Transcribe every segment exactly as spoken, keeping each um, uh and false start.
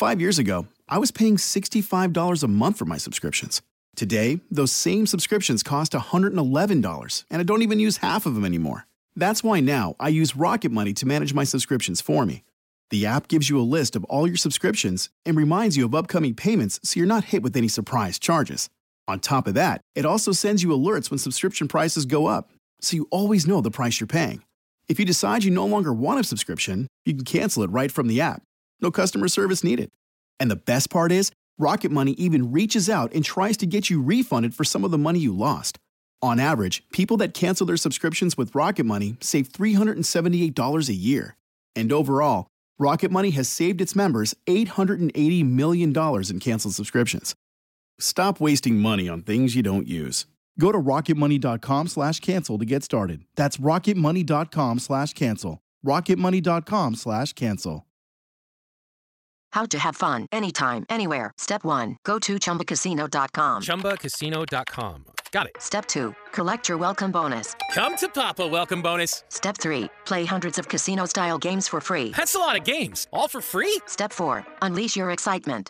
Five years ago, I was paying sixty-five dollars a month for my subscriptions. Today, those same subscriptions cost one hundred eleven dollars, and I don't even use half of them anymore. That's why now I use Rocket Money to manage my subscriptions for me. The app gives you a list of all your subscriptions and reminds you of upcoming payments so you're not hit with any surprise charges. On top of that, it also sends you alerts when subscription prices go up, so you always know the price you're paying. If you decide you no longer want a subscription, you can cancel it right from the app. No customer service needed. And the best part is, Rocket Money even reaches out and tries to get you refunded for some of the money you lost. On average, people that cancel their subscriptions with Rocket Money save three hundred seventy-eight dollars a year. And overall, Rocket Money has saved its members eight hundred eighty million dollars in canceled subscriptions. Stop wasting money on things you don't use. Go to rocketmoney.com slash cancel to get started. That's rocketmoney.com slash cancel. rocketmoney.com slash cancel. How to have fun anytime, anywhere. Step one, go to chumba casino dot com. chumba casino dot com. Got it. Step two, collect your welcome bonus. Come to Papa welcome bonus. Step three, play hundreds of casino-style games for free. That's a lot of games, all for free? Step four, unleash your excitement.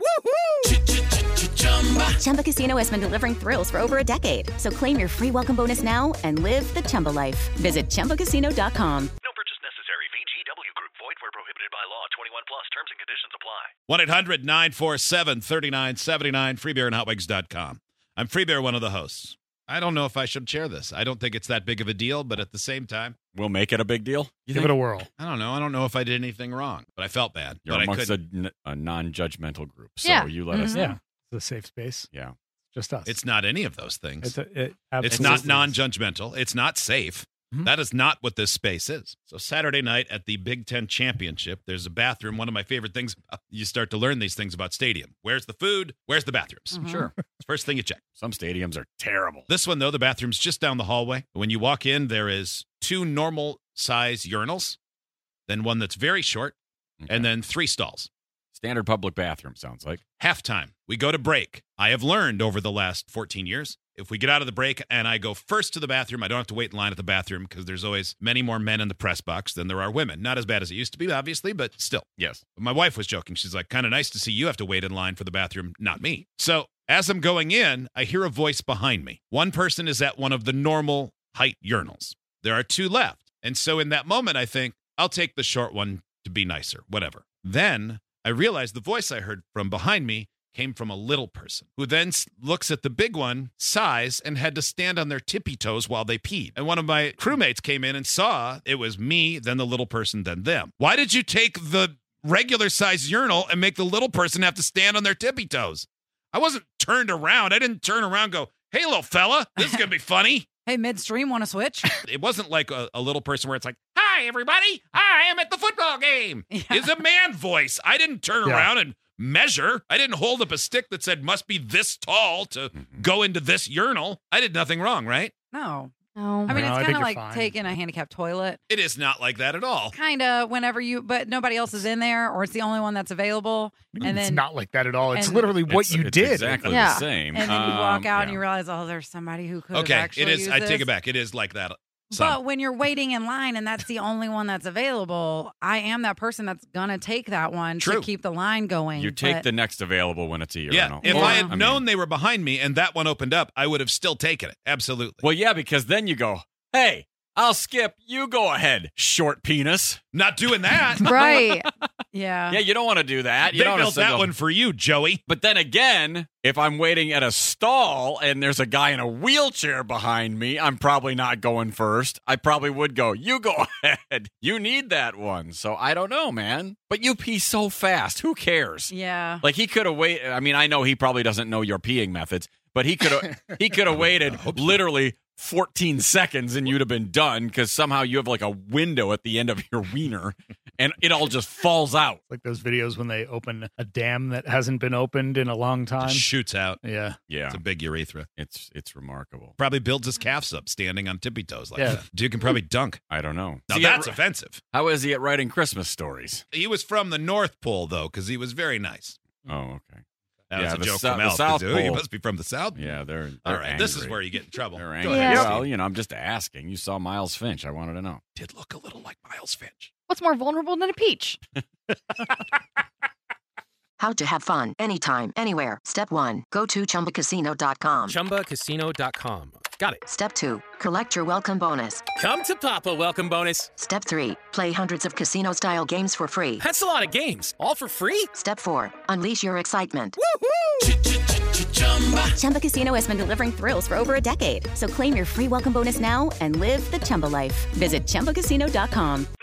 Woohoo! Chumba Casino has been delivering thrills for over a decade. So claim your free welcome bonus now and live the Chumba life. Visit chumba casino dot com. No purchase necessary. V G W Group. Void where prohibited by law. twenty-one plus. Terms and conditions apply. one eight hundred nine four seven three nine seven nine, free beer and hot wigs dot com. I'm Free Bear, one of the hosts. I don't know if I should share this. I don't think it's that big of a deal, but at the same time, we'll make it a big deal. You Give think? it a whirl. I don't know. I don't know if I did anything wrong, but I felt bad. You're but amongst I a, a non-judgmental group, so yeah. you let mm-hmm. us know. Yeah, it's a safe space. Yeah. Just us. It's not any of those things. It's, a, it it's not non-judgmental. It's not safe. Mm-hmm. That is not what this space is. So Saturday night at the Big Ten Championship, there's a bathroom. One of my favorite things, you start to learn these things about stadium. Where's the food? Where's the bathrooms? Mm-hmm. Sure. It's the first thing you check. Some stadiums are terrible. This one, though, the bathroom's just down the hallway. When you walk in, there is two normal-size urinals, then one that's very short, okay. and then three stalls. Standard public bathroom, sounds like. Halftime. We go to break. I have learned over the last fourteen years, if we get out of the break and I go first to the bathroom, I don't have to wait in line at the bathroom because there's always many more men in the press box than there are women. Not as bad as it used to be, obviously, but still. Yes. My wife was joking. She's like, kind of nice to see you have to wait in line for the bathroom, not me. So as I'm going in, I hear a voice behind me. One person is at one of the normal height urinals. There are two left. And so in that moment, I think, I'll take the short one to be nicer, whatever. Then I realized the voice I heard from behind me came from a little person who then looks at the big one, sighs, and had to stand on their tippy toes while they peed. And one of my crewmates came in and saw it was me, then the little person, then them. Why did you take the regular size urinal and make the little person have to stand on their tippy toes? I wasn't turned around. I didn't turn around and go, hey, little fella, this is going to be funny. Hey, midstream, want to switch? It wasn't like a, a little person where it's like, hi, everybody, I am at the football game. Yeah. It's a man voice. I didn't turn yeah. around and measure. I didn't hold up a stick that said must be this tall to mm-hmm. go into this urinal. I did nothing wrong, right? No. No. I mean, no, it's kind of like fine. taking a handicapped toilet. It is not like that at all. Kind of whenever you, but nobody else is in there or it's the only one that's available. And it's then, not like that at all. It's and, literally what it's, you it's did. exactly yeah. the same. And then you um, walk out yeah. and you realize, oh, there's somebody who could Okay, have actually it is. used I this. take it back. It is like that. Some. But when you're waiting in line and that's the only one that's available, I am that person that's going to take that one True. to keep the line going. You take but, the next available when it's a Yeah, urinal. if Or, I had I known mean, they were behind me and that one opened up, I would have still taken it. Absolutely. Well, yeah, because then you go, hey, I'll skip. You go ahead, short penis. Not doing that. Right. Yeah. Yeah, you don't want to do that. You They don't built wanna that single- one for you, Joey. But then again, if I'm waiting at a stall and there's a guy in a wheelchair behind me, I'm probably not going first. I probably would go, you go ahead. You need that one. So I don't know, man. But you pee so fast. Who cares? Yeah. Like he could have waited. I mean, I know he probably doesn't know your peeing methods, but he could have he could have waited literally fourteen seconds and you'd have been done because somehow you have like a window at the end of your wiener and it all just falls out. Like those videos when they open a dam that hasn't been opened in a long time. Just shoots out. Yeah. Yeah. It's a big urethra. It's it's remarkable. Probably builds his calves up standing on tippy toes like Yeah. that. Dude can probably dunk. I don't know. Now See, that's at- offensive. How is he at writing Christmas stories? He was from the North Pole, though, because he was very nice. Oh, okay. That Yeah, was a the joke Sou- from the Elf. South You Pole. must be from the South. Yeah, they're, they're All right, this is angry. where you get in trouble. They're Go angry. ahead, Well, Steve. you know, I'm just asking. You saw Miles Finch. I wanted to know. Did look a little like Miles Finch. What's more vulnerable than a peach? How to have fun anytime, anywhere. Step one. Go to chumba casino dot com. Chumba Casino dot com. Got it. Step two. Collect your welcome bonus. Come to Papa welcome bonus. Step three. Play hundreds of casino-style games for free. That's a lot of games. All for free? Step four. Unleash your excitement. Chumba Casino has been delivering thrills for over a decade. So claim your free welcome bonus now and live the Chumba life. Visit chumba casino dot com.